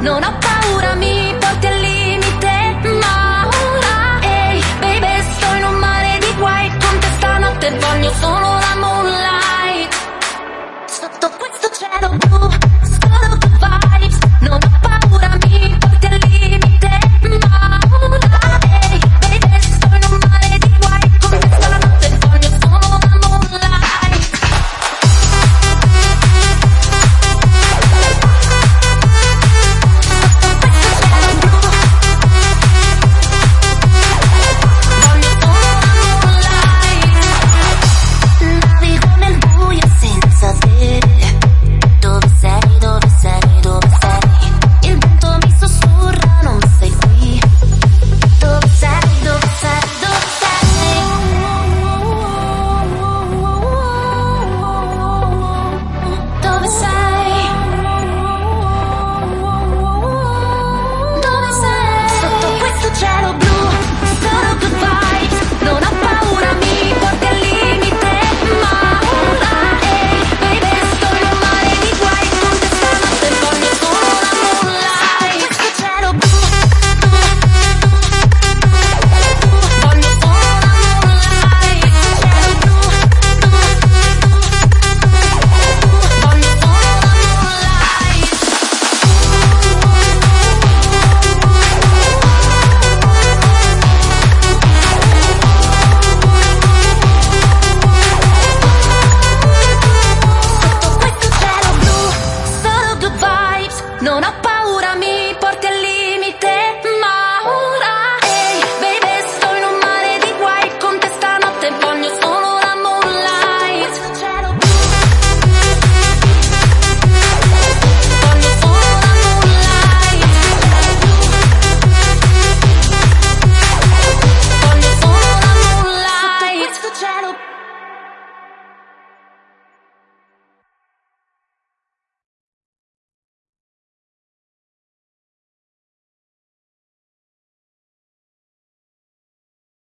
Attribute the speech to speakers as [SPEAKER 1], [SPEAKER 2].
[SPEAKER 1] non ho paura, mi porti al limite, ma ora, ehi, baby, sto in un mare di guai, con te stanotte voglio solo la moonlight. Sotto questo cielo blu, solo good vibes, non ho paura, mi porti al limite, ma ora, ehi, baby, sto in un mare di guai, con te stanotte voglio solo la moonlight. Navigo nel buio senza te. Dove sei, dove sei, dove sei? Il vento mi sussurra, non sei qui. Dove sei, dove sei, dove sei? Dove sei? Dove sei? Sotto questo cielo blu, solo good vibes, non ho paura, mi porti al limite, ma ora, ehi, baby, sto in un mare di guai, con te stanotte voglio solo la moonlight. Sotto questo cielo blu, voglio solo la moonlight. Cielo blu, voglio solo la moonlight. Sotto questo cielo blu, solo good vibes, non ho